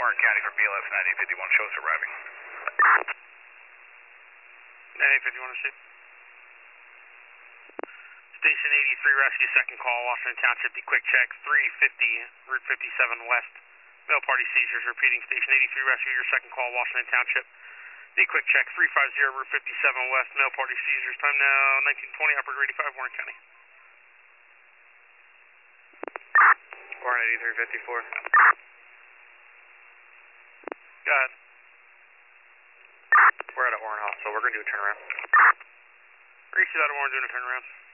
Warren County for BLS 9851, shows arriving. 9851 to shoot. Station 83 rescue, second call, Washington Township, the quick check, 350, Route 57 West. Mail party seizures, repeating, Station 83 rescue, your second call, Washington Township. The quick check, 350, Route 57 West, mail party seizures, time now 1920, operator 85, Warren County. Warren 8354. Go ahead. We're at a Warren Hospital, we're going to do a turnaround. Reach that Warren doing a turnaround.